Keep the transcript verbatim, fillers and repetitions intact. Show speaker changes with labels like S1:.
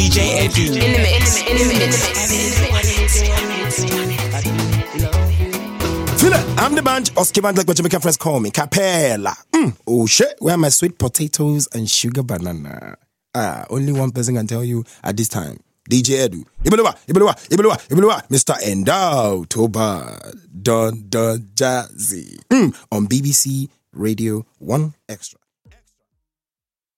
S1: D J Edu.
S2: In the mix, in the mix.
S3: Feel it. I'm the bunch. Oscar band like what Jamaican friends call me. Capella. Mm. Oh shit. Where are my sweet potatoes and sugar banana? Ah, only one person can tell you at this time. D J Edu. Ibelewa, Ibelewa, Ibelewa, Ibelewa. Mister Endao Toba. Don Don Jazzy. Mm. On B B C Radio one Extra.